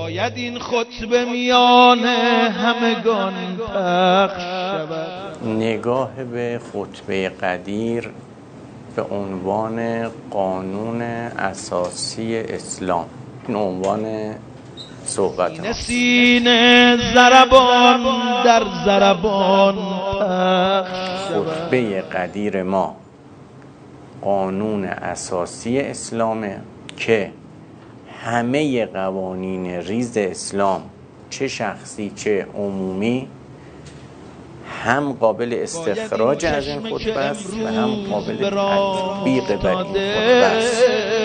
باید این خطبه میان همگان پخش شود. نگاه به خطبه قدیر به عنوان قانون اساسی اسلام، این عنوان صحبت ما. سینه ضربان در ضربان پخش شود. خطبه قدیر ما قانون اساسی اسلامه که همه قوانین ریز اسلام، چه شخصی چه عمومی، هم قابل استخراج از این خطبه است و هم قابل تطبیق بر این خطبه است.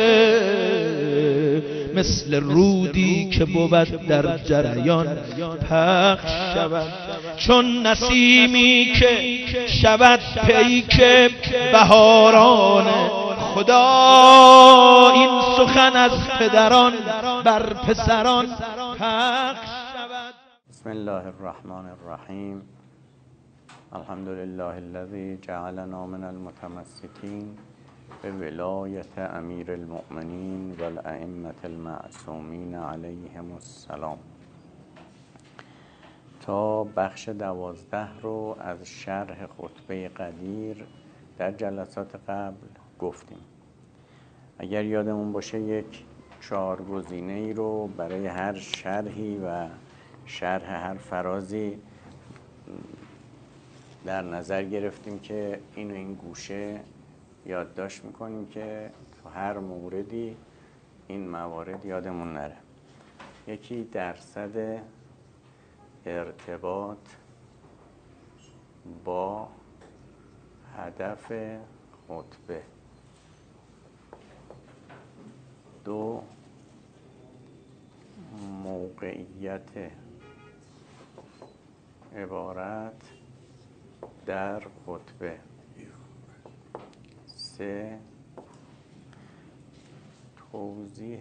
مثل رودی که بود در جریان پخش شود، چون نسیمی که شود پیک بهاران. خدا این سخن از پدران بر پسران پخش شود. بسم الله الرحمن الرحیم. الحمد لله الذي جعلنا من المتمسكين بولایت امیر المؤمنین و الائمة المعصومین علیهم السلام. تا بخش 12 رو از شرح خطبه قدیر در جلسات قبل گفتیم. اگر یادمون باشه یک 4 گزینه‌ای رو برای هر شرحی و شرح هر فرازی در نظر گرفتیم که این گوشه یادداشت میکنیم که تو هر موردی این موارد یادمون نره. یکی درصد ارتباط با هدف خطبه، 2 موقعیت عبارت در خطبه، 3 توضیح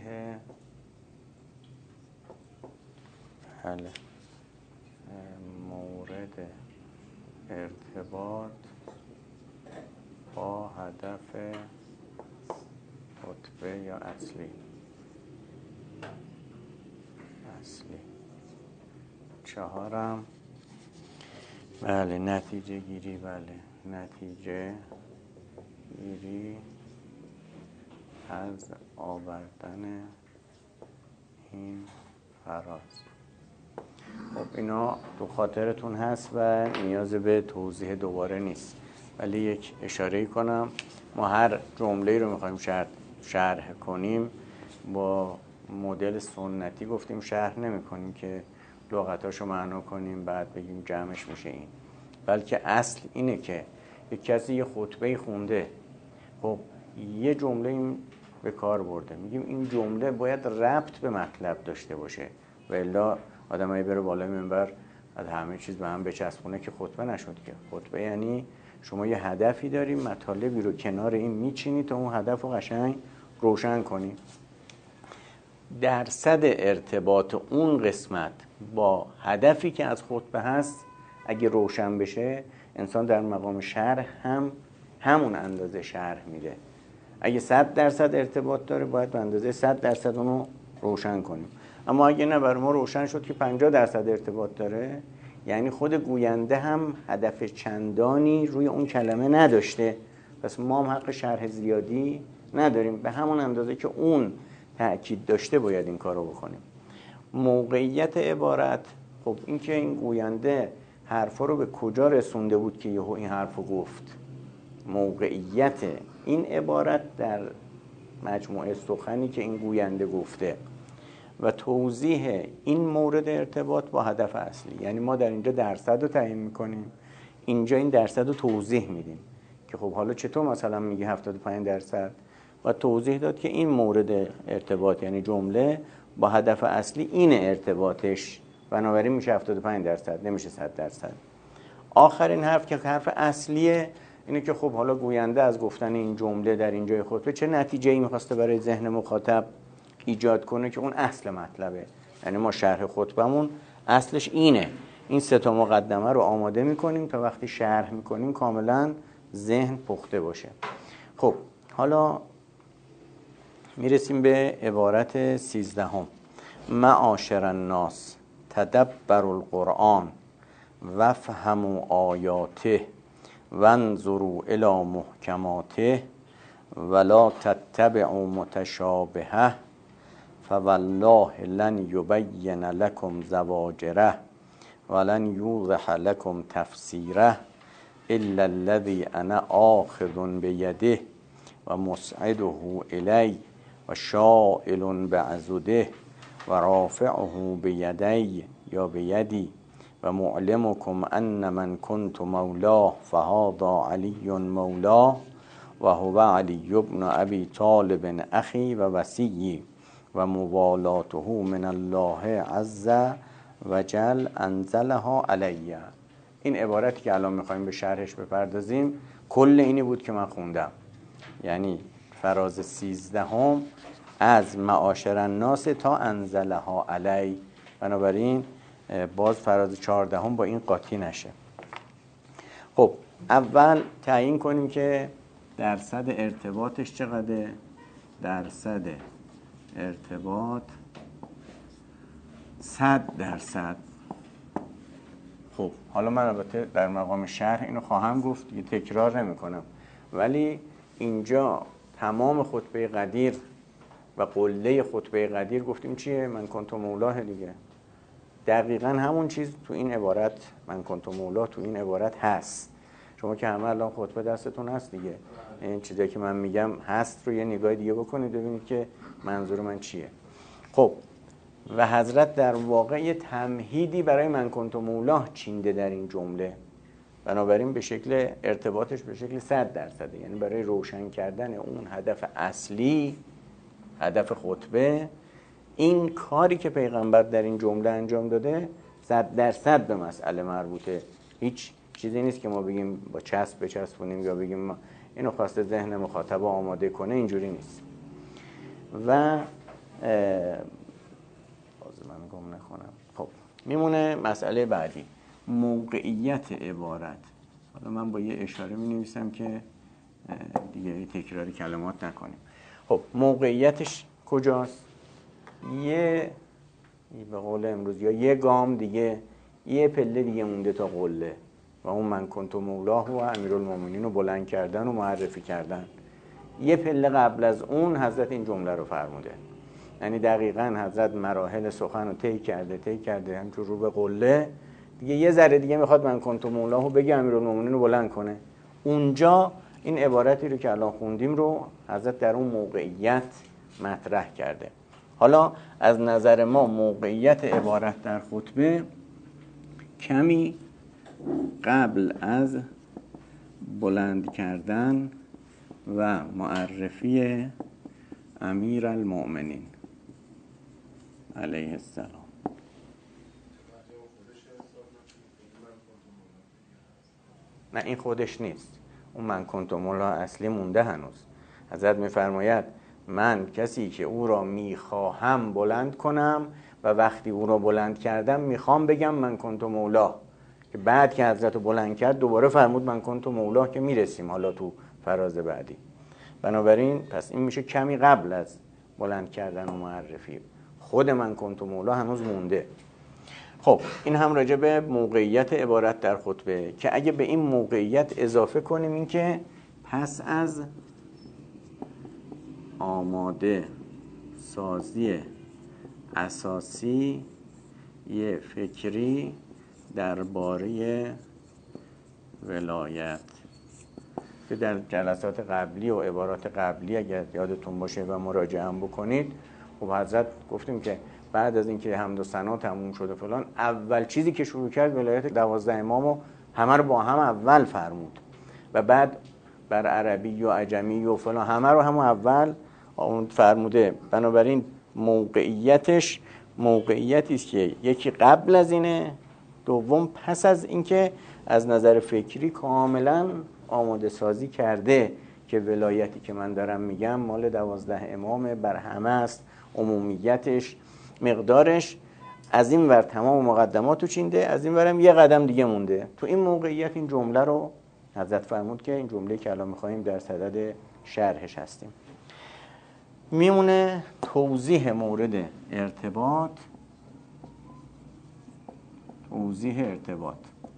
مورد ارتباط با هدف خطبه یا اصلی. 4 بله نتیجه گیری، نتیجه گیری از آوردن این فراز. خب اینا تو خاطرتون هست و نیاز به توضیح دوباره نیست، ولی یک اشاره کنم. ما هر جمله رو میخوایم شرح کنیم با مدل سنتی گفتیم شرح نمی کنیم که لغتاشو معنا کنیم بعد بگیم جمعش میشه این، بلکه اصل اینه که یک کسی یه خطبه خونده، خب یه جمله این به کار برده، میگیم این جمله باید ربط به مطلب داشته باشه و الا آدمایی بره بالای منبر از همه چیز به هم بچسبونه که خطبه نشد. که خطبه یعنی شما یه هدفی داری، مطالبی رو کنار این میچینی تا اون هدف رو قشنگ روشن کنی. درصد ارتباط اون قسمت با هدفی که از خطبه هست اگه روشن بشه، انسان در مقام شرح هم همون اندازه شرح میده. اگه 100% ارتباط داره باید به اندازه 100% اونو روشن کنیم. اما اگه نه بر ما روشن شد که 50% ارتباط داره، یعنی خود گوینده هم هدف چندانی روی اون کلمه نداشته، پس ما هم حق شرح زیادی نداریم. به همون اندازه که اون تأکید داشته باید این کارو بکنیم. موقعیت عبارت، خب این که این گوینده حرفا رو به کجا رسونده بود که یهو این حرفو گفت. موقعیت این عبارت در مجموعه سخنی که این گوینده گفته و توضیح این مورد ارتباط با هدف اصلی. یعنی ما در اینجا درصد رو تعیین میکنیم، اینجا این درصد رو توضیح میدیم که خب حالا چطور مثلا میگی 75% و توضیح داد که این مورد ارتباط یعنی جمله با هدف اصلی این ارتباطش، بنابراین میشه 75%، نمیشه 100%. آخرین حرف که حرف اصلیه اینه که خب حالا گوینده از گفتن این جمله در این جای خطبه چه نتیجه‌ای می‌خواسته برای ذهن مخاطب ایجاد کنه که اون اصل مطلبه. یعنی ما شرح خطبمون اصلش اینه، این 3 مقدمه رو آماده می‌کنیم تا وقتی شرح می‌کنیم کاملا ذهن پخته باشه. خب حالا میرسیم به عبارت 13. معاشر الناس تدبروا القرآن وافهموا آیاته وانظروا الی محکماته ولا تتبعوا متشابهه فوالله لن یبین لکم زواجره ولن یوضح لکم تفسیره الا الذی انا آخذ بیده و مسعده الی و شائل بعضده و رافعه بیدی یا بیدی و معلمکم ان من کنت مولاه فهذا علی مولاه و هو علی بن ابی طالب اخی و وصی و موالاته من الله عز و جل انزلها علیه. این عبارتی که الان میخوایم به شرحش بپردازیم کل اینی بود که من خوندم، یعنی فراز 13 از معاشر الناس تا انزلها علی. بنابراین باز فراز 14 با این قاطی نشه. خب اول تعیین کنیم که درصد ارتباطش چقدره. درصد ارتباط 100%. خب حالا من البته در مقام شرح اینو خواهم گفت، دیگه تکرار نمی کنم، ولی اینجا تمام خطبه قدیر و قله خطبه قدیر گفتیم چیه؟ من کنت مولاه دیگه. دقیقا همون چیز تو این عبارت من کنت مولاه تو این عبارت هست. شما که همه الان خطبه دستتون هست دیگه، این چیزایی که من میگم هست رو یه نگاه دیگه بکنید ببینید که منظور من چیه. خب و حضرت در واقع یه تمهیدی برای من کنت مولاه چینده در این جمله، بنابراین به شکل ارتباطش به شکل 100%، یعنی برای روشن کردن اون هدف اصلی، هدف خطبه، این کاری که پیغمبر در این جمله انجام داده 100% به مسئله مربوطه. هیچ چیزی نیست که ما بگیم با چسب بچسبونیم یا بگیم ما اینو خواسته ذهن مخاطب آماده کنه، اینجوری نیست. و من گم نخونم. خب میمونه مسئله بعدی، موقعیت عبارت. حالا من با یه اشاره می نویسم که دیگه تکرار کلمات نکنیم. خب موقعیتش کجاست؟ یه به قول امروز یا یه گام دیگه، یه پله دیگه مونده تا قله و اون من کنت مولاه و امیرالمومنین رو بلند کردن و معرفی کردن. یه پله قبل از اون حضرت این جمله رو فرموده، یعنی دقیقاً حضرت مراحل سخن رو طی کرده همچون رو به قله دیگه. یه ذره دیگه میخواد من کنت مولاه رو بگه امیرالمومنین رو بلند کنه. اونجا این عبارتی رو که الان خوندیم رو حضرت در اون موقعیت مطرح کرده. حالا از نظر ما موقعیت عبارت در خطبه کمی قبل از بلند کردن و معرفی امیرالمومنین علیه السلام. نه این خودش نیست، اون من کنت مولاه اصلی مونده هنوز. حضرت میفرماید من کسی که او را میخواهم بلند کنم و وقتی او را بلند کردم میخوام بگم من کنت مولاه، که بعد که حضرت رو بلند کرد دوباره فرمود من کنت مولاه که میرسیم حالا تو فراز بعدی. بنابراین پس این میشه کمی قبل از بلند کردن و معرفی. خود من کنت مولاه هنوز مونده. خب این هم راجع به موقعیت عبارت در خطبه، که اگه به این موقعیت اضافه کنیم این که پس از آماده سازی اساسی یه فکری درباره ولایت، که در جلسات قبلی و عبارات قبلی اگر یادتون باشه و مراجعه هم بکنید، خب حضرت گفتیم که بعد از اینکه حمد و ثنا تموم شد و فلان، اول چیزی که شروع کرد ولایت 12 امامو همه رو با هم اول فرمود و بعد بر عربی و عجمی و فلان همه رو هم اول اون فرموده. بنابراین موقعیتش موقعیتی است که یکی قبل از اینه، دوم پس از اینکه از نظر فکری کاملا آماده سازی کرده که ولایتی که من دارم میگم مال 12 امامه، بر همه است، عمومیتش، مقدارش. از این ور تمام مقدماتو چینده، از این ورم یه قدم دیگه مونده. تو این موقعیت این جمله رو حضرت فرمود که این جمله که الان میخواییم در صدد شرحش هستیم. میمونه توضیح مورد ارتباط. توضیح ارتباط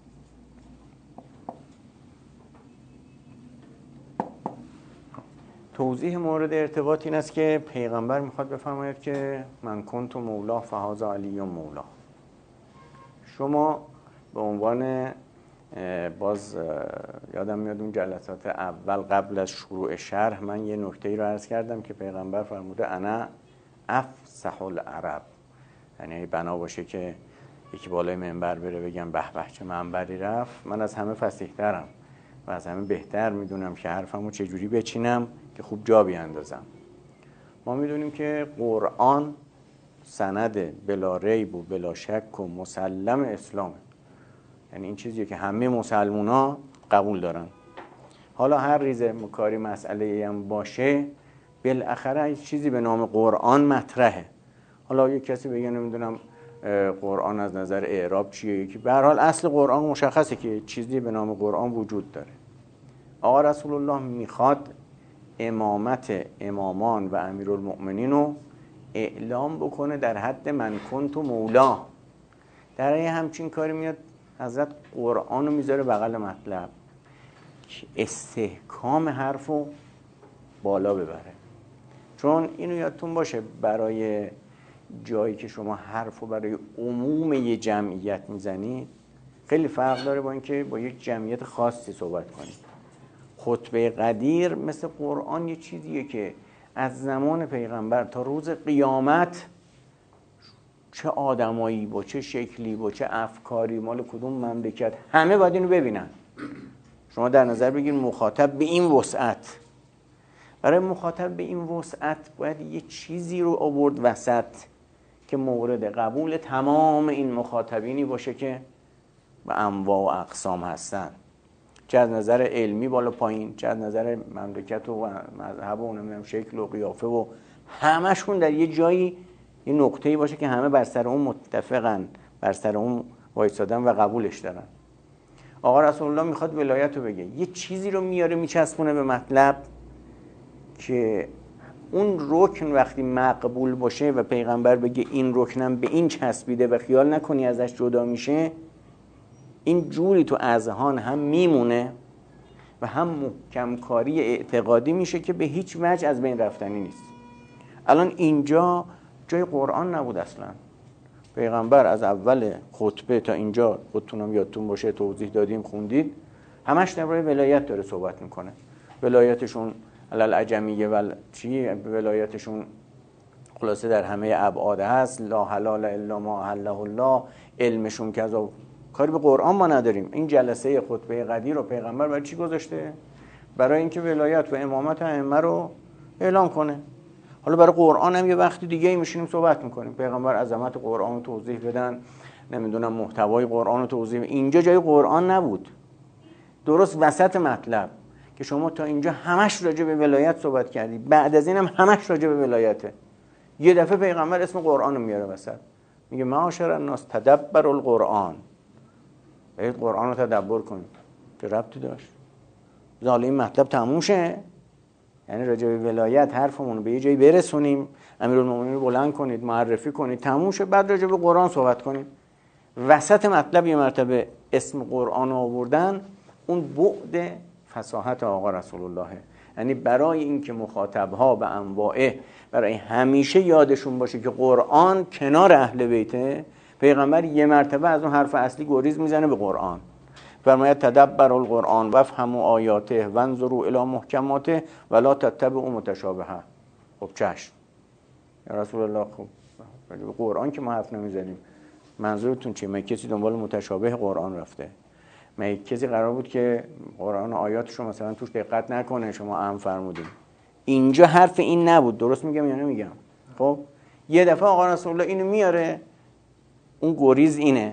توضیح مورد ارتباط این است که پیغمبر میخواد بفرماید که من کنت مولا فهذا علی مولا. شما به عنوان باز یادم میاد اون جلسات اول قبل از شروع شرح من یه نکته‌ای رو عرض کردم که پیغمبر فرموده انا افصح العرب، یعنی بنا باشه که یکی بالای منبر بره بگم به به چه منبری رفت، من از همه فصیح‌ترم و از همه بهتر میدونم که حرفمو چجوری بچینم که خوب جا بیاندازم. ما میدونیم که قرآن سند بلا ریب و بلا شک و مسلم اسلامه، یعنی این چیزیه که همه مسلمونا قبول دارن. حالا هر ریزه کاری مسئله‌ای هم باشه بالاخره چیزی به نام قرآن مطرحه. حالا یک کسی بگه نمیدونم قرآن از نظر اعراب چیه، یکی به هر حال اصل قرآن مشخصه که چیزی به نام قرآن وجود داره. آقا رسول الله میخواد امامت امامان و امیرالمؤمنین رو اعلام بکنه در حد من کنت مولا. در این همچین کاری میاد حضرت قرآن رو میذاره بغل مطلب که استحکام حرف رو بالا ببره. چون اینو یادتون باشه برای جایی که شما حرف رو برای عموم یه جمعیت میزنید خیلی فرق داره با اینکه با یک جمعیت خاصی صحبت کنید. خطبه قدیر مثل قرآن یه چیزیه که از زمان پیغمبر تا روز قیامت چه آدمایی با چه شکلی با چه افکاری مال کدوم مملکت همه باید اینو ببینن. شما در نظر بگیر مخاطب به این وسعت، برای مخاطب به این وسعت باید یه چیزی رو آورد وسط که مورد قبول تمام این مخاطبینی باشه که به انواع و اقسام هستن، چه از نظر علمی بالا پایین، چه از نظر مملکت و مذهب و نمیدونم شکل و قیافه و همشون در یه جایی یه نقطه‌ای باشه که همه بر سر اون متفقن، بر سر اون وایسادن و قبولش دارن. آقا رسول الله میخواد ولایت رو بگه، یه چیزی رو میاره میچسبونه به مطلب که اون رکن وقتی مقبول باشه و پیغمبر بگه این رکنم به این چسبیده و خیال نکنی ازش جدا میشه، این جوری تو اذهان هم میمونه و هم محکم کاری اعتقادی میشه که به هیچ وجه از بین رفتنی نیست. الان اینجا جای قرآن نبود اصلا. پیغمبر از اول خطبه تا اینجا خودتونم یادتون باشه توضیح دادیم خوندید، همش درباره ولایت داره صحبت میکنه. ولایتشون علل عجمیه و چی، ولایتشون خلاصه در همه ابعاد هست، لا حلال الا ما احله الله، علمشون کذا. کاری به قرآن ما نداریم. این جلسه خطبه قدیر رو پیغمبر برای چی گذاشته؟ برای اینکه ولایت و امامت ائمه رو اعلام کنه. حالا برای قرآن هم یه وقتی دیگه میشینیم صحبت میکنیم، پیغمبر عظمت قرآن رو توضیح بدن، نمیدونم محتوای قرآن رو توضیح بدن. اینجا جای قرآن نبود، درست وسط مطلب که شما تا اینجا همش راجع به ولایت صحبت کردی، بعد از این هم همش راجع به ولایته. یه دفعه پیغمبر اسم قرآن رو میاره وسط، میگه معاشر الناس تدبر القرآن، باید قرآن رو تدبر کنید. چه ربطی داشت؟ حالا این مطلب تموم شه، یعنی راجع به ولایت حرفمون رو به یه جایی برسونیم، امیرالمومنین رو بلند کنید، معرفی کنید، تموم شه، بعد راجع به قرآن صحبت کنید. وسط مطلب یه مرتبه اسم قرآن رو آوردن، اون بعد فصاحت آقا رسول الله، یعنی برای اینکه مخاطبها به انواعه برای همیشه یادشون باشه که قرآن کنار اهل بیته، پیغمبر یه مرتبه از اون حرف اصلی گریز میزنه به قرآن. فرماید تدبر القرآن وافهموا آیاته وانظروا الی محکماته ولا تتبعوا متشابهه. خب چشم یا رسول الله، خب به قرآن که ما حرف نمیزنیم، منظورتون چیه؟ مگه کسی دنبال متشابه قرآن رفته؟ مگه کسی قرار بود که قرآن آیاتش رو مثلا توش دقت نکنه شما ام فرمودین؟ اینجا حرف این نبود. درست میگم یا نمیگم؟ خب یه دفعه آقا رسول الله اینو میاره، اون گریز اینه.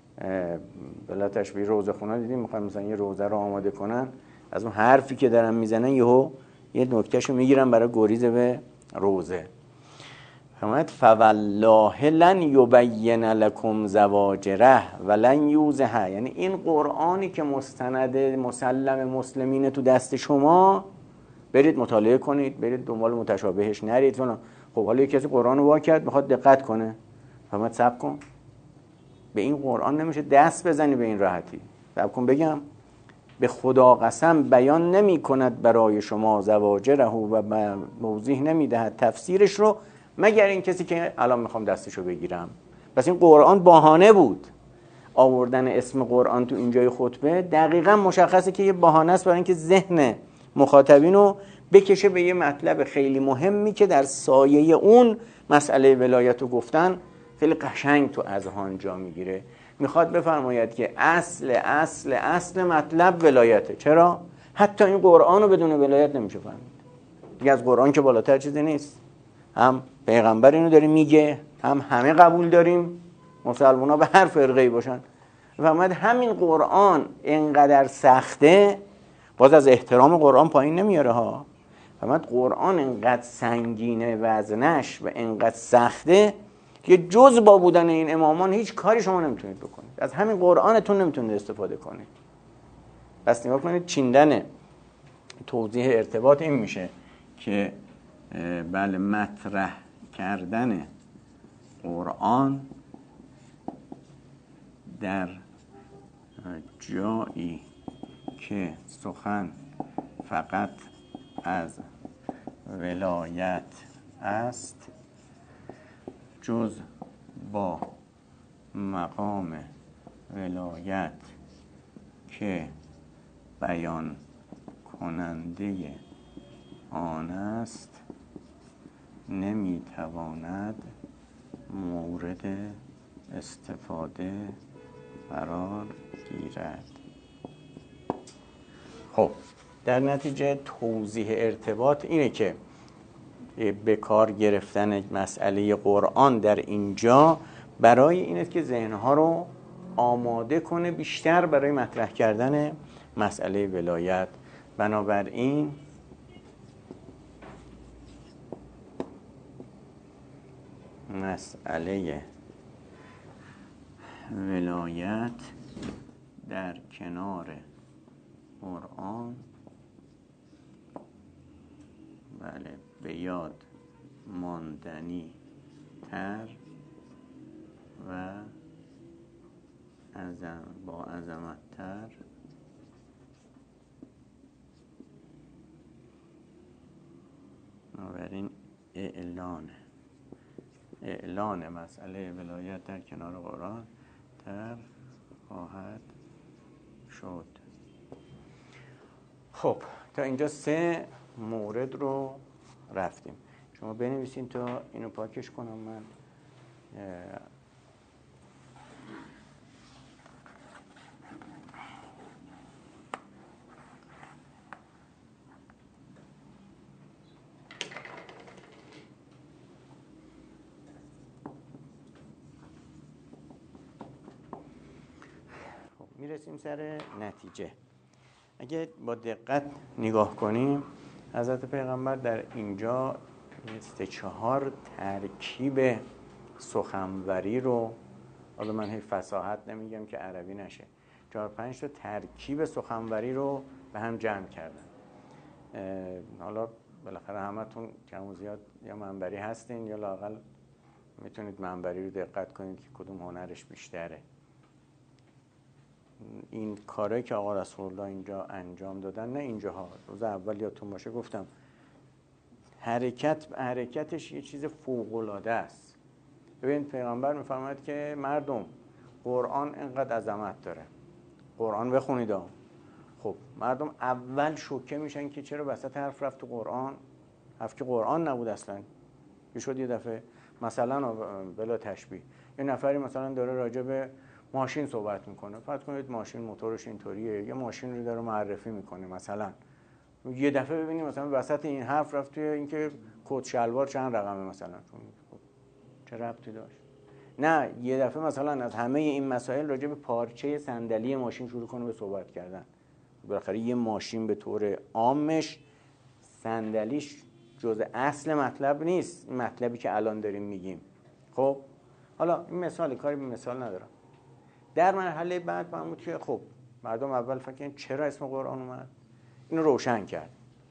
بلا تشبیه روزه خونا دیدیم، میخوان مثلا یه روزه رو آماده کنن، از اون حرفی که دارن میزنن یه نکتهشو میگیرن برای گریز به روزه. فرماید فوالله لن یبین لکم زواجره ولن یوزه، یعنی این قرآنی که مستند مسلم مسلمین تو دست شما، برید مطالعه کنید، برید دنبال متشابهش نرید فلان. خب حالا کسی قرآن رو وا کرد میخواد دقت کنه، فهمت؟ صبر کن، به این قرآن نمیشه دست بزنی به این راحتی. صبر کن بگم. به خدا قسم بیان نمی کند برای شما زواجره و موضیح نمی دهد تفسیرش رو مگر این کسی که الان میخوام دستشو بگیرم. پس این قرآن بهانه بود. آوردن اسم قرآن تو اینجای خطبه دقیقا مشخصه که یه بهانه است برای اینکه ذهن مخاطبین رو بکشه به یه مطلب خیلی مهمی که در سایه اون مسئله ولایت رو گفتن خیلی قشنگ تو اذهان جا میگیره. میخواد بفرماید که اصل مطلب ولایته. چرا؟ حتی این قرآن رو بدون ولایت نمیشه فهمید. دیگه از قرآن که بالاتر چیزی نیست. هم پیغمبر اینو داره میگه، هم همه قبول داریم، مسلمونا به هر فرقه‌ای باشن. فهمید همین قرآن اینقدر سخته، باز از احترام قرآن پایین نمیاره ها. فهمید قرآن اینقدر سنگینه وزنش و اینقدر سخته که جز با بودن این امامان هیچ کاری شما نمیتونید بکنید. از همین قرآنتون نمیتونید استفاده کنید. پس نگاه کنید چیندن توضیح ارتباط این میشه که بله مطرح کردن قرآن در جایی که سخن فقط از ولایت است جز با مقام ولایت که بیان کننده آن است نمیتواند مورد استفاده قرار گیرد. خب در نتیجه توضیح ارتباط اینه که به کار گرفتن مسئله قرآن در اینجا برای این است که ذهنها رو آماده کنه بیشتر برای مطرح کردن مسئله ولایت. بنابراین مسئله ولایت در کنار قرآن بله به یاد ماندنی تر و با عظمت تر بنابراین اعلان مسئله ولایت در کنار قرآن تر خواهد شد. خب تا اینجا 3 مورد رو رفتیم. شما بنویسین تا اینو پاکش کنم من. میرسیم سر نتیجه. اگه با دقت نگاه کنیم حضرت پیغمبر در اینجا 3-4 ترکیب سخنوری رو، حالا من هیچ فصاحت نمیگم که عربی نشه، 4-5 تا ترکیب سخنوری رو به هم جمع کردن. حالا بالاخره همتون کم و زیاد یا منبری هستین یا لااقل میتونید منبری رو دقت کنید که کدوم هنرش بیشتره. این کاری که آقا رسول الله اینجا انجام دادن، نه اینجاها، روز اول یادتون باشه گفتم حرکتش یه چیز فوق‌العاده است. ببین پیغمبر میفرماید که مردم قرآن اینقدر عظمت داره، قرآن بخونید. خب مردم اول شوکه میشن که چرا وسط حرف رفت تو قرآن، حرف که قرآن نبود اصلا. شد یه دفعه مثلا بلا تشبیه یه نفری مثلا داره راجع به ماشین صحبت میکنه، فرض کنید ماشین موتورش اینطوریه، یه ماشین رو داره معرفی میکنه مثلا، یه دفعه ببینیم مثلا وسط این حرف رفت توی اینکه کت شلوار چند رقمه مثلا، چه ربطی داشت؟ نه یه دفعه مثلا از همه این مسائل راجع به پارچه صندلی ماشین شروع کنه به صحبت کردن. بالاخره یه ماشین به طور عامش صندلیش جزء اصل مطلب نیست، این مطلبی که الان داریم میگیم. خب حالا این مثال، کاری به مثال ندارم. در مرحله بعد فهمید که خب مردم اول فکر کردن چرا اسم قرآن اومد، اینو روشن کرد.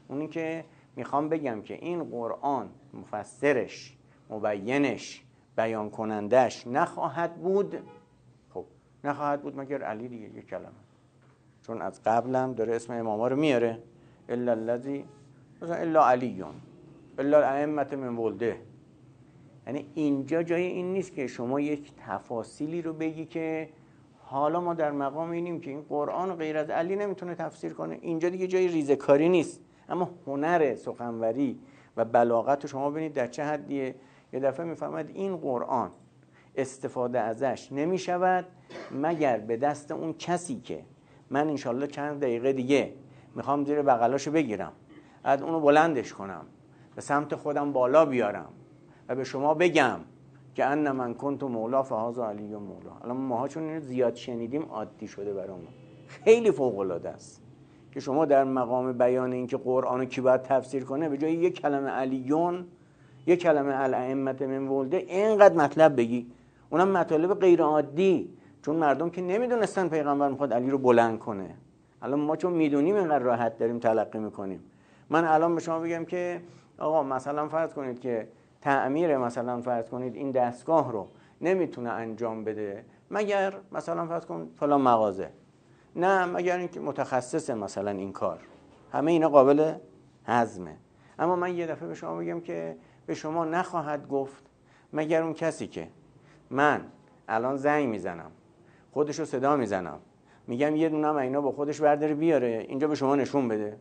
اونی که میخوام بگم که این قرآن مفسرش، مبینش، بیان کنندش نخواهد بود. خب نخواهد بود مگر علی دیگه، یک کلمه، چون از قبلم داره اسم اماما رو میاره، الا الذی مثلا الا علیون الا الائمه من ولده. یعنی اینجا جای این نیست که شما یک تفاصیلی رو بگی که حالا ما در مقام اینیم که این قرآن غیر از علی نمیتونه تفسیر کنه. اینجا دیگه جای ریزه‌کاری نیست، اما هنر سخنوری و بلاغت شما ببینید در چه حدیه. یه دفعه میفهمد این قرآن استفاده ازش نمیشود مگر به دست اون کسی که من انشالله چند دقیقه دیگه میخوام زیر بغلاشو بگیرم، از اونو بلندش کنم، به سمت خودم بالا بیارم و به شما بگم که ان من کنت مولا فهذا علی مولا. الان ماها چون اینو زیاد شنیدیم عادی شده برامون، خیلی فوق العاده است که شما در مقام بیان این که قرآنو کی باید تفسیر کنه به جای یک کلمه علیون، یک کلمه الائمه من ولده اینقدر مطلب بگی، اونم مطالب غیر عادی، چون مردم که نمیدونستن پیغمبر میخواد علی رو بلند کنه. الان ما چون میدونیم اینقدر راحت داریم تلقی میکنیم. من الان به شما بگم که آقا مثلا فرض کنید که تعمیر مثلا فرض کنید این دستگاه رو نمیتونه انجام بده مگر مثلا فرض کن فلان مغازه، نه مگر اینکه متخصص مثلا این کار، همه اینا قابل هضمه. اما من یه دفعه به شما بگم که به شما نخواهد گفت مگر اون کسی که من الان زنگ میزنم، خودشو صدا میزنم، میگم یه دونم اینا با خودش برداره بیاره اینجا به شما نشون بده.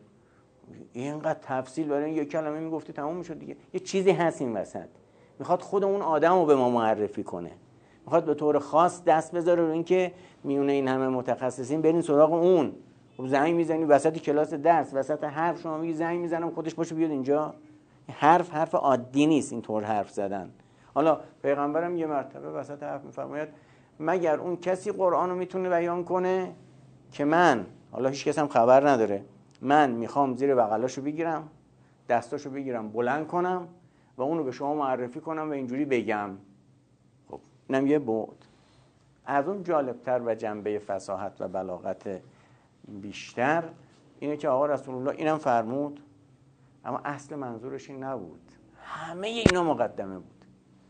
اینقدر تفصیل برای یک کلمه میگفتی تموم میشد دیگه. یه چیزی هست این وسط، میخواد خود اون آدم رو به ما معرفی کنه، میخواد به طور خاص دست بذاره رو این که میونه این همه متخصصین برین سراغ اون. خب زنگ میزنی وسط کلاس درس، وسط حرف شما میگی زنگ میزنم خودش باشه بیاد اینجا. حرف عادی نیست اینطور حرف زدن. حالا پیغمبرم یه مرتبه وسط حرف میفرماید مگر اون کسی قرآن رو میتونه بیان کنه که من، حالا هیچ کس هم خبر نداره، من میخوام زیر بغلاشو بگیرم، دستاشو بگیرم بلند کنم و اونو به شما معرفی کنم و اینجوری بگم. خب اینم یه بعد. از اون جالبتر و جنبه فصاحت و بلاغت بیشتر اینه که آقا رسول الله اینم فرمود، اما اصل منظورش این نبود. همه اینا مقدمه بود.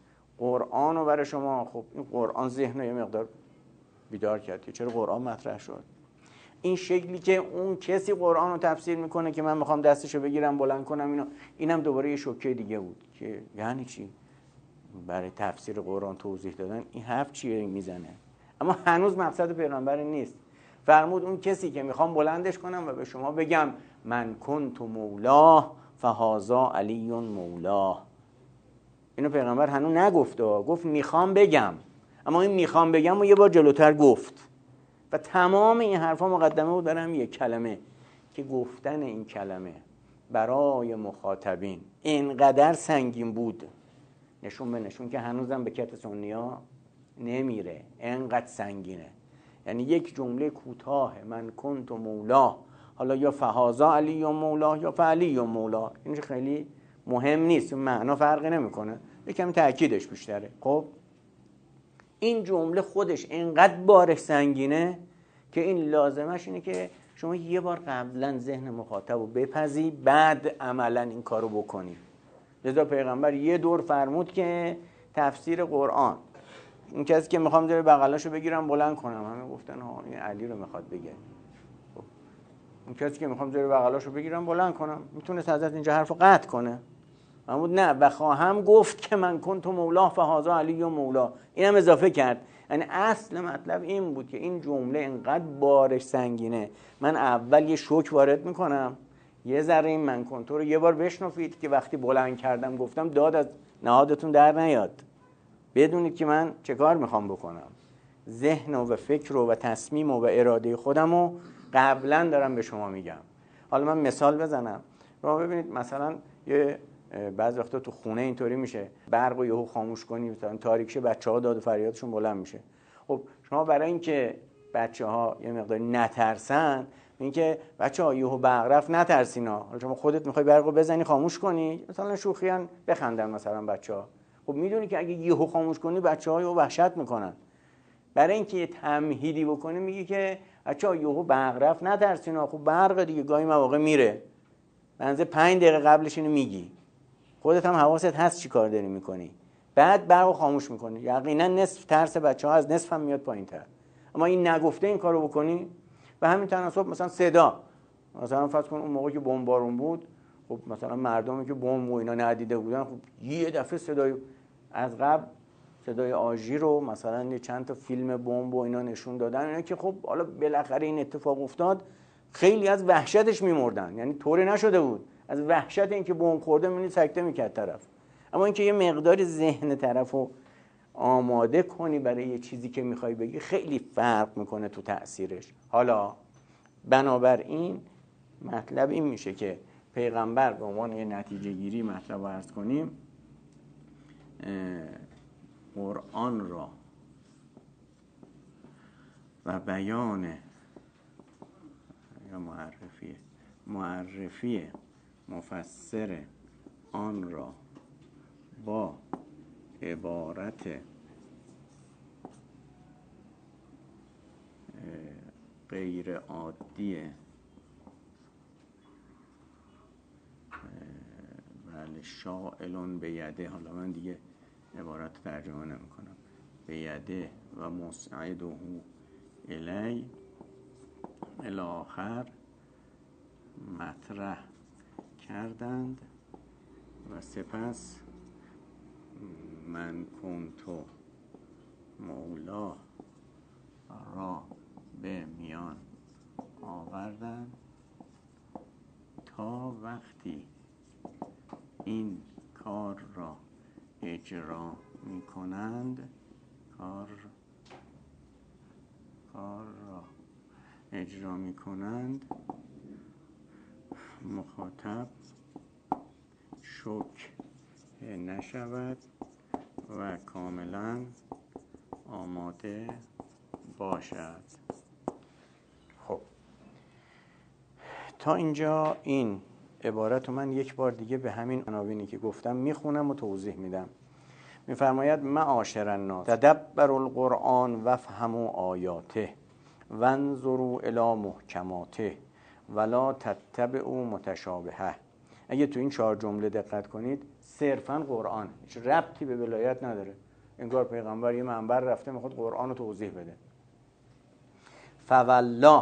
قرآن رو برای شما، خب این قرآن ذهن رو یه مقدار بیدار کرد. چرا قرآن مطرح شد؟ این شکلی که اون کسی قرآن رو تفسیر میکنه که من میخوام دستشو بگیرم بلند کنم، اینم دوباره یه شوکه دیگه بود که یعنی چی؟ برای تفسیر قرآن توضیح دادن این حرف چیه میزنه؟ اما هنوز مقصد پیغمبر نیست. فرمود اون کسی که میخوام بلندش کنم و به شما بگم من کنت مولاه فهذا علی مولاه. اینو پیغمبر هنوز نگفته، گفت میخوام بگم، اما این میخوام بگم و یه بار جلوتر گفت و تمام این حرفا مقدمه بود برای هم یک کلمه که گفتن این کلمه برای مخاطبین اینقدر سنگین بود، نشون به نشون که هنوزم به کت سنیا نمیره، اینقدر سنگینه. یعنی یک جمله کوتاه من کنت مولا، حالا یا فهذا علی مولا یا فعلی مولا، این خیلی مهم نیست، معنا فرقی نمیکنه، یکم تاکیدش بیشتره. خب این جمله خودش اینقدر بارش سنگینه که این لازمش اینه که شما یه بار قبلا ذهن مخاطب رو بپذی، بعد عملا این کارو بکنی. لذا پیغمبر یه دور فرمود که تفسیر قرآن، این کسی که میخوام زیر بغلاشو بگیرم بلند کنم، همه گفتن ها این علی رو میخواد بگه. خب اون کسی که میخوام زیر بغلاشو بگیرم بلند کنم میتونه حضرت اینجا حرفو قطع کنه، اما نه، و خواهم گفت که من کنت مولا فهذا علی مولا، اینم اضافه کرد. یعنی اصل مطلب این بود که این جمله اینقدر بارش سنگینه، من اول یه شوک وارد میکنم، یه ذره این من کنت رو یه بار بشنفید که وقتی بلند کردم گفتم داد از نهادتون در نیاد، بدونید که من چه کار میخوام بکنم، ذهن و فکر و تصمیم و اراده خودم رو قبلا دارم به شما میگم. حالا من مثال بزنم. شما ببینید مثلا یه بعض وقتا تو خونه اینطوری میشه برق رو یهو خاموش کنی، مثلا تاریک شه، بچه‌ها داد و فریادشون بلند میشه. خب شما برای اینکه بچه‌ها یه مقدار نترسن، اینکه بچه‌ها یهو برق رفت نترسینا، حالا شما خودت میخوای برق رو بزنی خاموش کنی، مثلا شوخیان بخندن مثلا بچه‌ها، خب میدونی که اگه یهو خاموش کنی بچه‌ها یهو وحشت میکنن. برای اینکه یه تمهیدی بکنی میگی که بچه‌ها یهو برق رفت نترسینا، خب برق دیگه گاهی مواقع میره، بنزه 5 دقیقه قبلش اینو میگی، خودت هم حواست هست چی کار داری میکنی، بعد برقو خاموش میکنی، یقینا نصف ترس بچه‌ها از نصف هم میاد پایین‌تر. اما این نگفته این کارو بکنی. و همین تناسب مثلا صدا، مثلا فرض کن اون موقع که بمبارون بود، خب مثلا مردمی که بمب و اینا ندیده بودن، خب یه دفعه صدای از قبل صدای آژیر رو مثلا چند تا فیلم بمب و اینا نشون دادن، اینا که خب حالا بالاخره این اتفاق افتاد، خیلی از وحشتش میمردن، یعنی طوری نشده بود، از وحشت اینکه بمب خورده می‌بینی سکته میکرد طرف. اما اینکه یه مقداری ذهن طرفو آماده کنی برای یه چیزی که میخوای بگی، خیلی فرق میکنه تو تأثیرش. حالا بنابراین مطلب این میشه که پیغمبر به عنوان یه نتیجه گیری مطلب رو عرض کنیم، قرآن را و بیان یا معرفی مفسر آن را با عبارت غیر عادی بله شائلون بیده، حالا من دیگه عبارت ترجمه نمی کنم، بیده و مسعده الی الاخر مطرح کردند و سپس من کنتو مولا را به میان آوردند تا وقتی این کار را اجرا می کنند، کار را اجرا می کنند، مخاطب شک نشود و کاملا آماده باشد. خب تا اینجا این عبارت رو من یک بار دیگه به همین عناوینی که گفتم میخونم و توضیح میدم. میفرماید معاشر الناس تدبروا القرآن وافهموا آیاته وانظروا الی محکماته ولا تتبعوا متشابهه. اگه تو این 4 جمله دقت کنید، صرفاً قرآن، هیچ ربطی به ولایت نداره. انگار پیغمبر یه منبر رفته میخواد قرآن رو توضیح بده. فوالله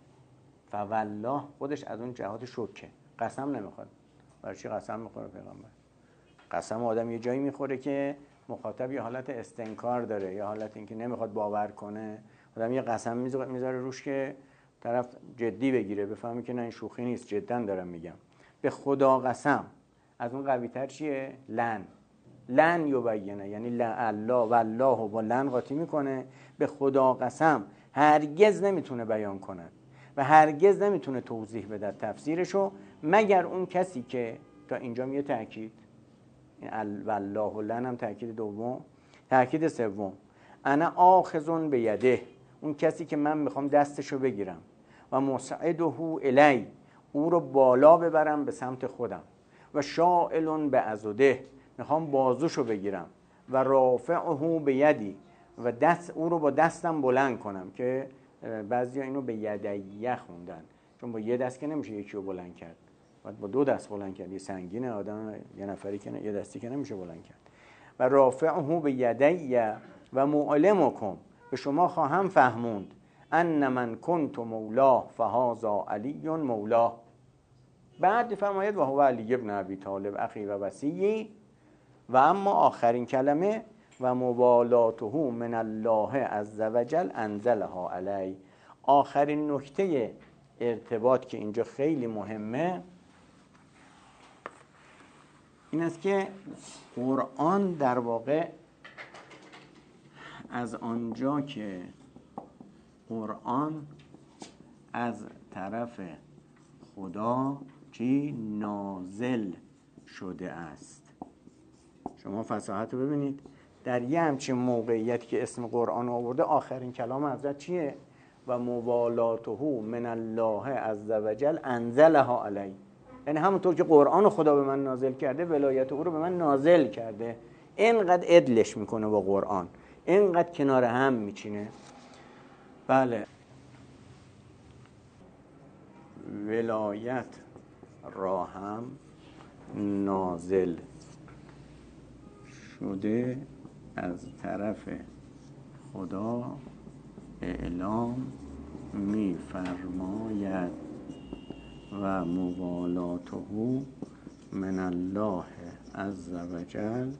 خودش از اون جهات شوکه، قسم نمیخواد. برای چی قسم میخوره پیغمبر؟ قسم آدم یه جایی میخوره که مخاطب یه حالت استنکار داره، یه حالت اینکه نمیخواد باور کنه، آدم یه قسم میذاره روش که طرف جدی بگیره، بفهمی که نه این شوخی نیست، جدا دارم میگم. به خدا قسم. از اون قوی تر چیه؟ لن یبینه، یعنی الله و الله با لن قاطی میکنه. به خدا قسم هرگز نمیتونه بیان کند و هرگز نمیتونه توضیح بده تفسیرشو، مگر اون کسی که تا اینجا میگه تأکید، والله و لن هم تأکید دوم. تأکید سوم، انا آخذ بیده، اون کسی که من میخوام دستشو بگیرم، و مسعده الی، او رو بالا ببرم به سمت خودم، و شائل بعضده، میخوام بازوشو بگیرم، و رافعه بیدی، و او رو با دستم بلند کنم، که بعضیا اینو به یدیه خوندن، چون با یه دست که نمیشه یکی رو بلند کرد، باید با 2 دست بلند کرد. یه سنگینه آدم، یه نفری که یه دستی که نمیشه بلند کرد. و رافعه بیدیه و معلمکم، به شما خواهم فهموند، ان من کنت مولاه فهذا علی مولاه. بعد فرماید و هو علی ابن ابی طالب اخی و وصی. و اما آخرین کلمه، و موالاته من الله عز وجل انزلها علی. آخرین نکته ارتباط که اینجا خیلی مهمه این است که قرآن در واقع از آنجا که قرآن از طرف خدا چی نازل شده است. شما فصاحت رو ببینید، در یه همچین موقعیتی که اسم قرآن آورده، آخرین کلام حضرت چیه؟ و موالاته من الله عز وجل انزلها علی. یعنی همونطور که قرآن خدا به من نازل کرده، ولایت او رو به من نازل کرده. اینقدر عدلش میکنه با قرآن، اینقدر کنار هم میچینه. بله، ولایت را هم نازل شده از طرف خدا اعلام می‌فرماید و موالاته من الله عز وجل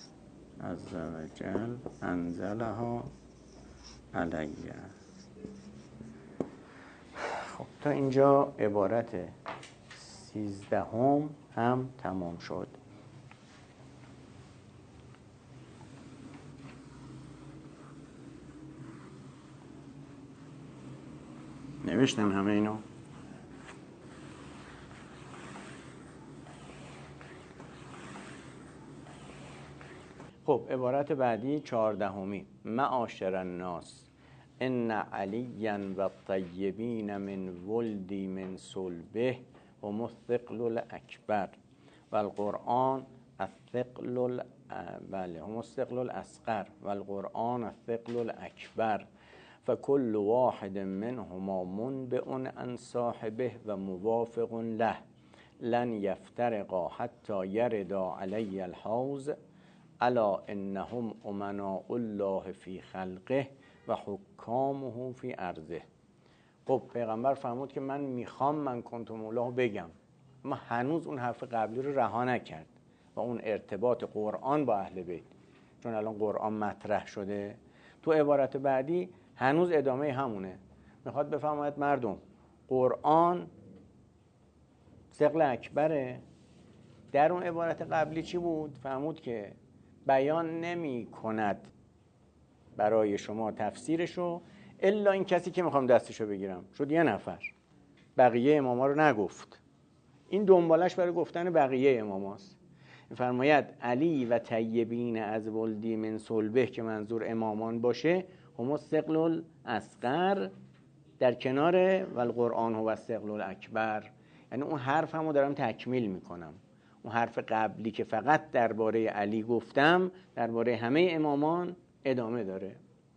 انزلها علیه. خب تا اینجا عبارت 13 هم تمام شد. نوشتن همه اینو؟ خب عبارت بعدی 14. معاشر الناس ان علیا و الطیبین من ولدی من صلبه و مثقل الاکبر و القرآن الثقل هم الثقل الاصغر و القرآن الثقل الاکبر فكل واحد منهما منبئ عن صاحبه و موافق له لن یفترقا حتی یردا علی الحوض الا انهم امناء الله فی خلقه و حکامه فی ارضه. خب پیغمبر فرمود که من کنت مولاه بگم، اما هنوز اون حرف قبلی رو رها نکرد و اون ارتباط قرآن با اهل بیت، چون الان قرآن مطرح شده تو عبارت بعدی هنوز ادامه همونه. میخواد بفرماید مردم قرآن ثقل اکبره. در اون عبارت قبلی چی بود؟ فرمود که بیان نمی کند برای شما تفسیرشو الا این کسی که میخوام دستشو بگیرم. شد یه نفر، بقیه اماما رو نگفت. این دنبالش برای گفتن بقیه اماماست. فرماید علی و طیبین از ولدی من صلبه که منظور امامان باشه، هم الثقل الاصغر در کنار و القرآن هو الثقل الاکبر. یعنی اون حرف همو دارم تکمیل میکنم. اون حرف قبلی که فقط درباره علی گفتم درباره همه امامان ادامه داره.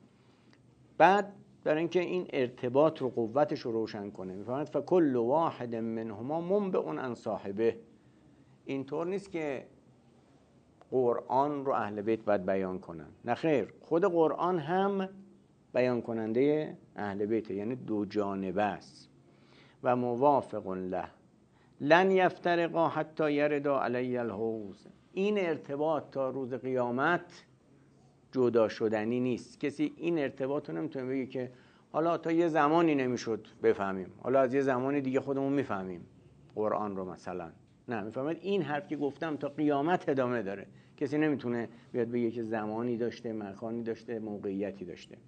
بعد برای اینکه این ارتباط رو قوتش رو روشن کنه میفرماید فکل واحد منهما منبئ عن صاحبه. اینطور نیست که قرآن رو اهل بیت باید بیان کنن، نه خیر، خود قرآن هم بیان کننده اهل بیت، یعنی دو جانبه است. و موافق له لن یفترقا حتی یردا علی الحوض. این ارتباط تا روز قیامت جدا شدنی نیست. کسی این ارتباط رو نمیتونه بگه که حالا تا یه زمانی نمیشد بفهمیم، حالا از یه زمانی دیگه خودمون میفهمیم قرآن رو مثلا. نه، میفهمید این حرف که گفتم تا قیامت ادامه داره. کسی نمیتونه بیاد بگه که زمانی داشته، مکانی داشته، موقعیتی داشته.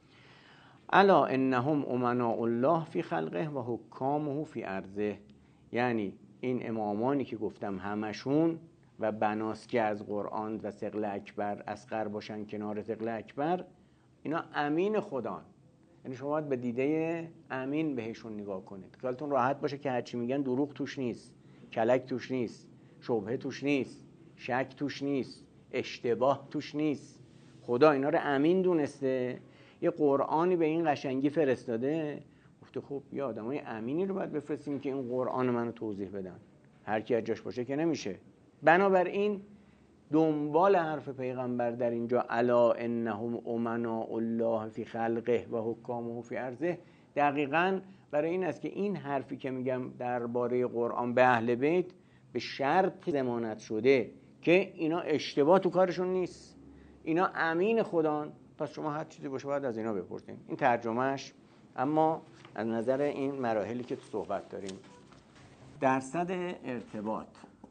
الا انهم امناء الله فی خلقه و حکامه فی ارضه. یعنی این امامانی که گفتم همشون و بناس که از قرآن و ثقل اکبر اصغر باشن کنار ثقل اکبر، اینا امین خدان. یعنی شما باید به دیده امین بهشون نگاه کنید. خیالتون راحت باشه که هرچی میگن دروغ توش نیست، کلک توش نیست، شبهه توش نیست، شک توش نیست، اشتباه توش نیست. خدا اینا رو امین دونسته، یه قرآنی به این قشنگی فرستاده، گفته خب یه آدمای امینی رو باید بفرستیم که این قرآن منو توضیح بدن. هر کی از جاش باشه که نمیشه. بنابراین دنبال حرف پیغمبر در اینجا الا انهم امناء الله فی خلقه و حکامه فی ارضه دقیقاً برای این است که این حرفی که میگم درباره قرآن به اهل بیت به شرط ضمانت شده که اینا اشتباه تو کارشون نیست، اینا امین خدان. پس شما هر چیزی باشه باید از اینا بپرسین. این ترجمهش. اما از نظر این مراحلی که تو صحبت داریم، درصد ارتباط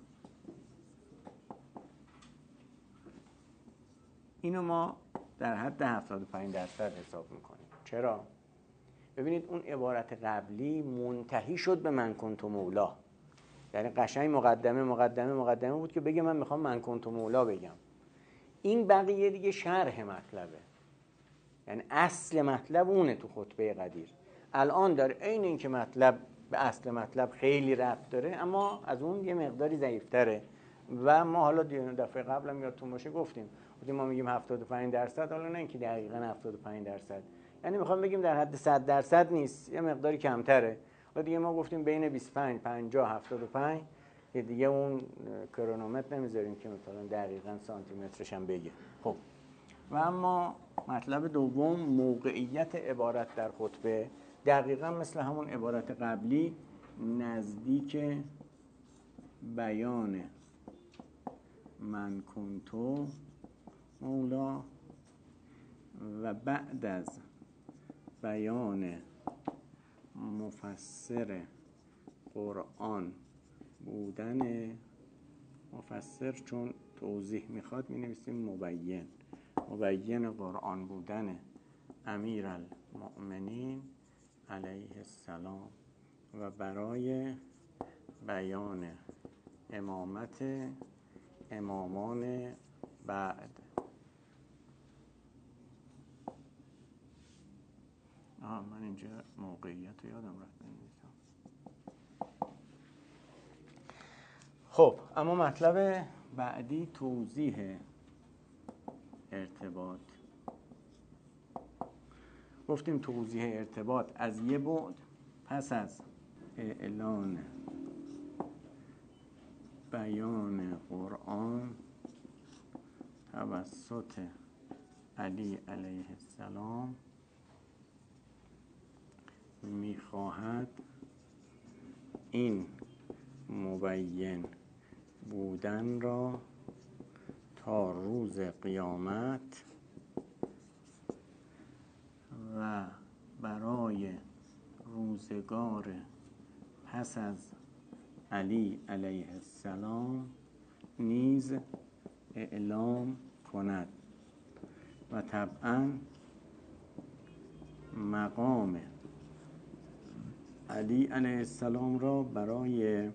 اینو ما در حد 75% حساب میکنیم. چرا؟ ببینید اون عبارت قبلی منتهی شد به من کنت مولا، یعنی قشنگ مقدمه بود که بگه من میخوام من کنت مولا بگم. این بقیه دیگه شرح مطلبه، یعنی اصل مطلب اونه تو خطبه قدیر. الان داره عین این که مطلب به اصل مطلب خیلی ربط داره، اما از اون یه مقداری ضعیف‌تره. و ما حالا دفعه قبلم یادتون باشه گفتیم ما میگیم 75%، حالا نه اینکه دقیقاً 75%، یعنی میخوام بگیم در حد 100% نیست، یه مقداری کمتره. و دیگه ما گفتیم بین 25 50 75 که دیگه اون کرونومتر نمیذاریم که مثلا دقیقاً سانتی مترش هم بگه. خب و اما مطلب دوم، موقعیت عبارت در خطبه دقیقاً مثل همون عبارت قبلی نزدیک بیان من کنتو مولا و بعد از بیان مفسر قرآن بودن، مفسر چون توضیح میخواد می نویسیم مبین قرآن بودن امیرالمؤمنین علیه السلام و برای بیان امامت امامان بعد. من اینجا موقعیت رو یادم رفت بنویسم. خب اما مطلب بعدی توضیح ارتباط. گفتیم توضیح ارتباط از یه بعد پس از اعلان بیان قرآن توسط علی علیه السلام میخواهد این مبین بودن را تا روز قیامت و برای روزگار پس از علی علیه السلام نیز اعلام کند و طبعاً مقام علی علیه السلام را برای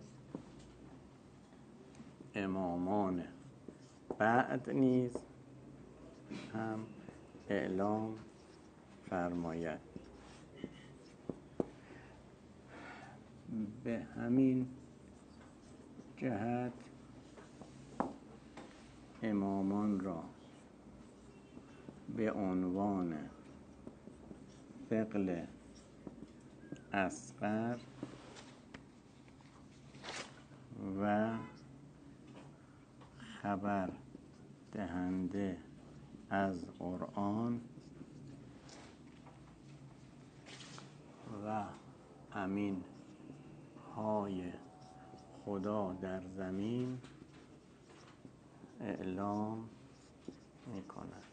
امامان بعد نیز هم اعلام فرماید. به همین جهت امامان را به عنوان ثقل اصغر و خبر دهنده از قرآن و امین های خدا در زمین اعلام می‌کند.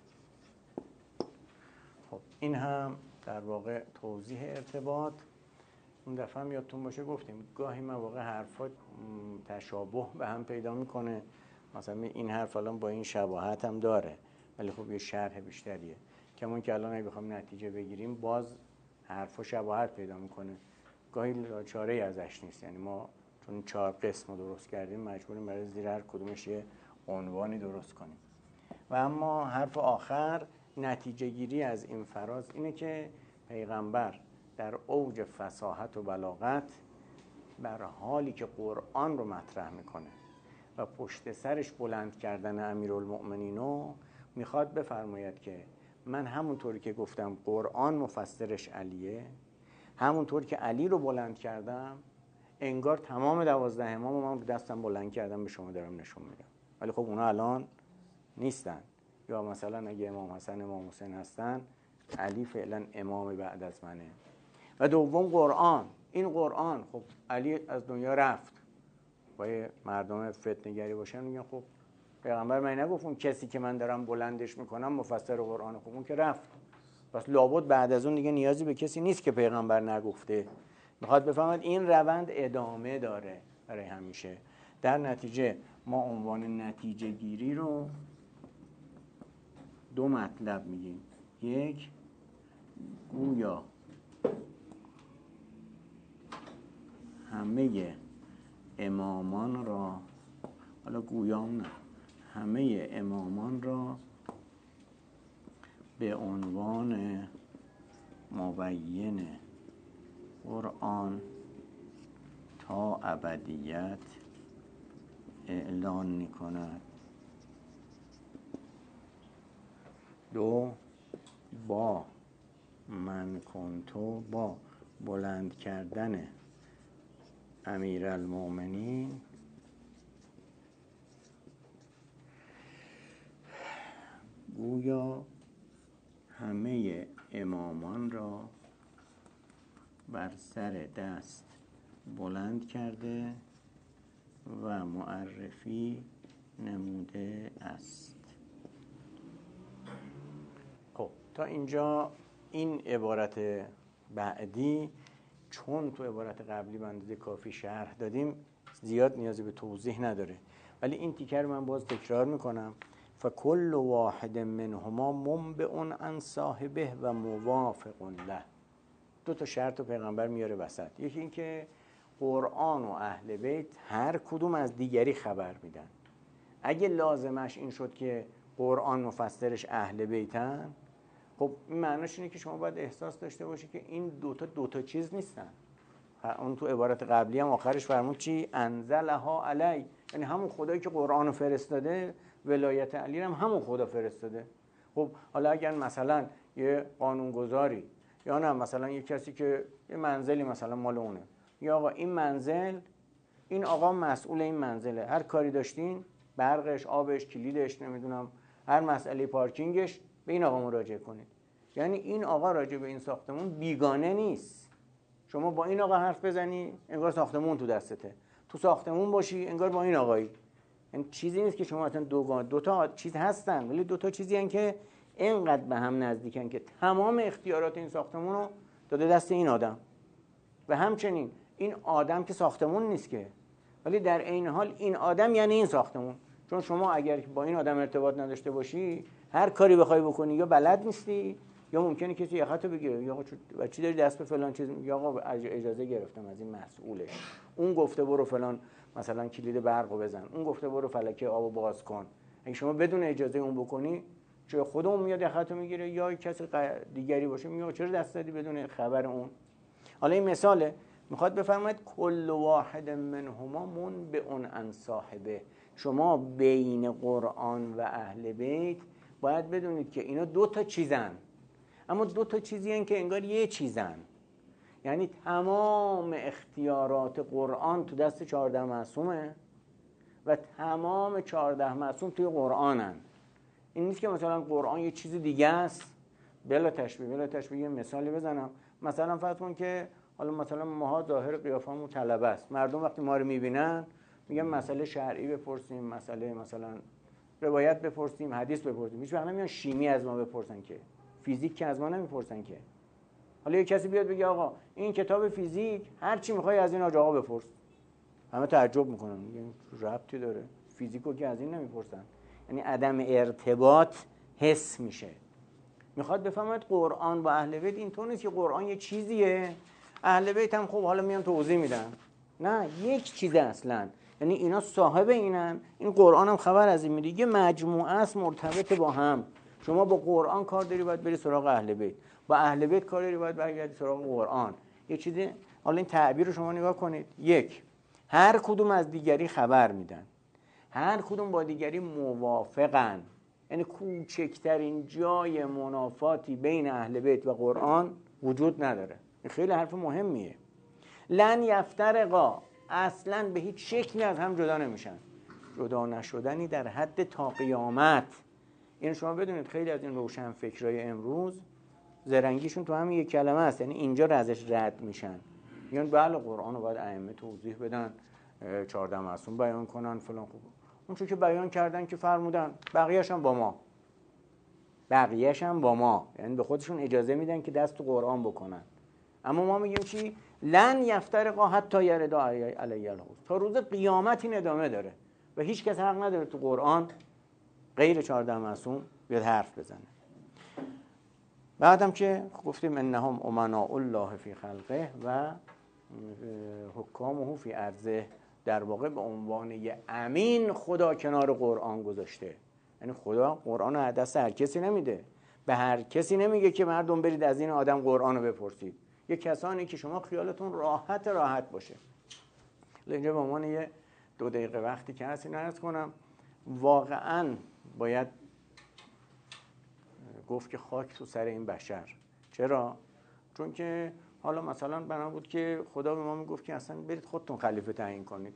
خب این هم در واقع توضیح ارتباط. اون دفعه هم یادتون باشه گفتیم گاهی مواقع حرفا تشابه به هم پیدا میکنه، مثلا این حرف الان با این شباهت هم داره ولی خب یه شرح بیشتریه، کمون که الان اگه بخوام نتیجه بگیریم باز حرفا شباهت پیدا میکنه، گاهی چاره‌ای ازش نیست. یعنی ما چون 4 قسم رو درست کردیم مجبوریم برای زیر هر کدومش یه عنوانی درست کنیم. و اما حرف آخر نتیجه گیری از این فراز اینه که پیغمبر در اوج فصاحت و بلاغت بر حالی که قرآن رو مطرح میکنه و پشت سرش بلند کردن امیرالمؤمنینو میخواد بفرماید که من همونطوری که گفتم قرآن مفسرش علیه، همونطور که علی رو بلند کردم انگار تمام 12 امام من رو دستم بلند کردم به شما دارم نشون میدم. ولی خب اونا الان نیستن، یا مثلا اگه امام حسن امام حسین هستن علی فعلا امام بعد از منه. و دوم قرآن، این قرآن خب علی از دنیا رفت، باید مردم فتنه‌گری باشن میگن خب پیغمبر من نگفت اون کسی که من دارم بلندش میکنم مفسر قرآن، خب اون که رفت، پس لابد بعد از اون دیگه نیازی به کسی نیست که پیغمبر نگفته. میخواد بفهمد این روند ادامه داره برای همیشه. در نتیجه ما عنوان نتیجه گیری رو 2 مطلب میگیم. یک، گویا همه امامان را، حالا گویام نه، همه امامان را به عنوان مبین قرآن تا ابدیت اعلان می‌کند. 2، با من کنتو، با بلند کردن امیرالمومنین گویا همه امامان را بر سر دست بلند کرده و معرفی نموده است. خب تا اینجا این عبارت بعدی چون تو عبارت قبلی به اندازه کافی شرح دادیم زیاد نیازی به توضیح نداره، ولی این تیکر من باز تکرار میکنم. فکل واحد منهما منبع عن صاحبه و موافق له. دو تا شرط پیغمبر میاره وسط. یکی این که قرآن و اهل بیت هر کدوم از دیگری خبر میدن. اگه لازمش این شد که قرآن مفسرش اهل بیتن، خب این معناش اینه که شما باید احساس داشته باشی که این دوتا چیز نیستن. اون تو عبارت قبلی هم آخرش فرمود چی؟ انزلها علی، یعنی همون خدایی که قرآن رو فرستاده ولایت علی هم همون خدا فرستاده. خب حالا اگر مثلا یه قانونگذاری یا نه مثلا یه کسی که یه منزلی مثلا مال اونه، یا آقا این منزل، این آقا مسئول این منزله، هر کاری داشتین برقش، آبش، کلیدش، نمیدونم هر مسئله پارکینگش به این آقا مراجعه کنید. یعنی این آقا راجع به این ساختمون بیگانه نیست. شما با این آقا حرف بزنی انگار ساختمون تو دستته، تو ساختمون باشی انگار با این آقایی. یعنی چیزی نیست که شما اصلا دو تا چیز هستن، ولی دو تا چیزی هستن که اینقدر به هم نزدیکن که تمام اختیارات این ساختمون رو داده دست این آدم. و همچنین این آدم که ساختمون نیست که، ولی در عین حال این آدم یعنی این ساختمون. چون شما اگر با این آدم ارتباط نداشته باشی هر کاری بخوای بکنی یا بلد نیستی یا ممکنه کسی یخطو بگیره، یا آقا چی داری دست به فلان چیز، یا آقا اجازه گرفتم از این مسئولش، اون گفته برو فلان مثلا کلید برقو بزن، اون گفته برو فلکه آبو باز کن. اگه شما بدون اجازه اون بکنی، چه خودمون میاد یخطو میگیره یا کسی دیگری باشه میگه چرا دست دادی بدون خبر اون. حالا این مثاله، میخواد بفرماید کل واحد منهما منبع عن صاحبه. شما بین قرآن و اهل بیت باید بدونید که اینا دو تا چیزن، اما دو تا چیزی هن که انگار یه چیزن. یعنی تمام اختیارات قرآن تو دست 14 معصومه و تمام 14 معصوم توی قرآنن. این نیست که مثلا قرآن یه چیز دیگه است. بلا تشبیه یه مثالی بزنم. مثلا فرض کن که حالا مثلا ماها ظاهر قیافمون طلبه است، مردم وقتی ما رو میبینن میگن مسئله شرعی بپرسیم، مسئله مثلا روایت بپرسیم، حدیث بپرسیم. هیچ وقت نمیان شیمی از ما بپرسن که، فیزیک که از ما نمیپرسن که. حالا یه کسی بیاد بگه آقا این کتاب فیزیک هر چی میخوای از این آقا بپرس، همه تعجب میکنن، میگن ربطی داره، فیزیکو که از این نمیپرسن. یعنی عدم ارتباط حس میشه. میخواد بفهمد قرآن با اهل بیت اینطور نیست که قرآن یه چیزیه، اهل بیت هم خب حالا میان توضیح میدن. نه، یک چیزه اصلا. یعنی اینا صاحب اینن، این قرآن هم خبر از این میده، یه مجموعه است مرتبط با هم. شما با قرآن کار داری باید بری سراغ اهل بیت، با اهل بیت کار داری باید برگردی سراغ قرآن. یه چیزی. حالا این تعبیر رو شما نگاه کنید. یک، هر کدوم از دیگری خبر میدن، هر کدوم با دیگری موافقن. یعنی کوچکترین جای منافاتی بین اهل بیت و قرآن وجود نداره. این خیلی حرف مهمیه. لن یفترقا، اصلا به هیچ شکلی از هم جدا نمیشن. جدا نشدنی در حد تا قیامت. این شما بدونید خیلی از این روشن فکرای امروز زرنگیشون تو همین یک کلمه است. یعنی اینجا ازش رد میشن، میگن بله قرآن رو باید ائمه توضیح بدن، 14 معصوم بیان کنن فلان. خوب اون چون که بیان کردن که فرمودن، بقیه‌اش هم با ما، یعنی به خودشون اجازه میدن که دست تو قرآن بکنن. اما ما میگیم چی؟ لن یفترقا حتی یردا علی الحوض. تا روز قیامت این ادامه داره و هیچ کس حق نداره تو قرآن غیر 14 معصوم بیاد حرف بزنه. بعدم که گفتیم انهم امناء الله فی خلقه و حکامه فی ارضه، در واقع به عنوان یه امین خدا کنار قرآن گذاشته. یعنی خدا قرآن رو دست هر کسی نمیده، به هر کسی نمیگه که مردم برید از این آدم قرآن رو بپرسید. یه کسانی که شما خیالتون راحت باشه. اینجا به عنوان یه 2 دقیقه وقتی که هست این عرض کنم، واقعا باید گفت که خاک تو سر این بشر. چرا؟ چون که حالا مثلا بنا بود که خدا به ما میگفت که اصلا برید خودتون خلیفه تعیین کنید،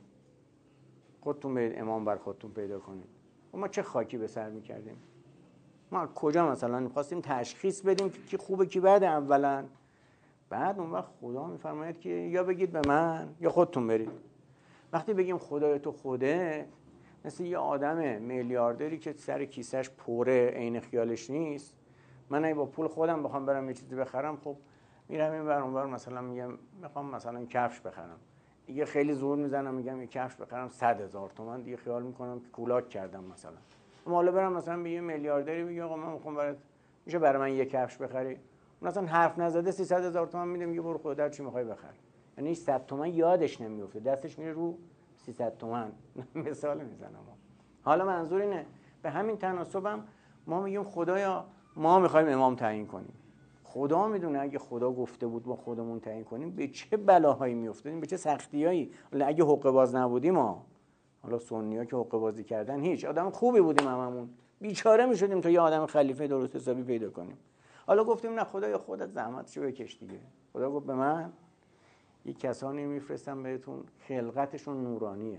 خودتون برید امام بر خودتون پیدا کنید. و ما چه خاکی به سر میکردیم؟ ما کجا مثلا می‌خواستیم تشخیص بدیم که کی خوبه کی بده اولا، بعد اون وقت خدا میفرماید که یا بگید به من یا خودتون برید. وقتی بگیم خدای تو خوده، مثل یه آدم میلیاردری که سر کیسش پره عین خیالش نیست. من اگه با پول خودم بخوام برم یه چیزی بخرم، خب میرم این ور اون ور، مثلا میگم میخوام مثلا کفش بخرم، دیگه خیلی زور میزنم میگم یه کفش بخرم 100,000 تومان، دیگه خیال میکنم که کولاک کردم مثلا. اما حالا برم مثلا به یه میلیاردری بگم آقا من میخوام برات، میشه برای من یه کفش بخری؟ اون اصلا حرف نزده 300,000 تومان میده، میگه برو خودت چی میخوای بخر. یعنی 100 تومان یادش نمیفته، دستش میره رو 300 تومان. مثال میزنم. حالا منظور اینه به همین تناسبم ما میگیم خدایا ما میخوایم امام تعیین کنیم. خدا میدونه اگه خدا گفته بود ما خودمون تعیین کنیم به چه بلاهایی میافتادیم، به چه سختیایی. حالا اگه حقه باز نبودیم ما، حالا سنی‌ها که حقه بازی کردن هیچ، آدم خوبی بودیم هممون، بیچاره میشدیم تا یه آدم خلیفه درست حسابی پیدا کنیم. حالا گفتیم نه خدایا خودت زحمتشو بکش دیگه. خدا گفت به من یک کسانی میفرستم بهتون خلقتشون نورانیه،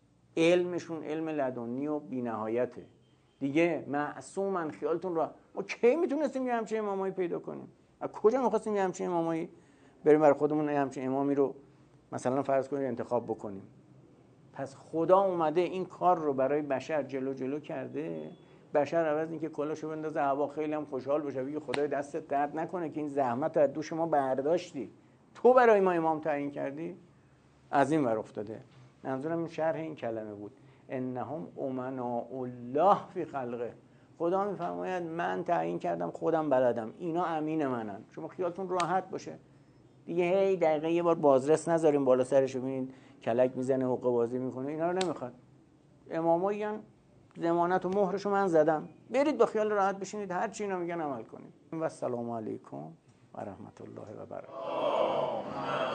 علمشون علم لدنی و بی‌نهایته دیگه، معصومن، خیالتون را. ما کی میتونستیم یه همچین امامایی پیدا کنیم؟ از کجا میخواستیم یه همچین امامایی بریم برای خودمون یه همچین امامی رو مثلا فرض کنید انتخاب بکنیم؟ پس خدا اومده این کار رو برای بشر جلو کرده. بشر عوض اینکه کلاشو بندازه هوا خیلی هم خوشحال بشه، بگه خدای دستت درد نکنه که این زحمت رو از دوش ما برداشتی، تو برای ما امام تعیین کردی، از این ور افتاده. منظورم این شرح این کلمه بود، انهم امناء الله فی خلقه. خدا میفرماید من تعیین کردم، خودم بلدم، اینا امین منن، شما خیالتون راحت باشه دیگه. هی دقیقه یه بار بازرس نذاریم بالا سرش، ببینید کلک میزنه حقه بازی میکنه، اینا رو نمیخواد. امامایی ان ضمانت و مهرشو من زدم، برید با خیال راحت بشینید هر چی اینا میگن عمل کنید. و السلام علیکم و رحمت الله و برکاته.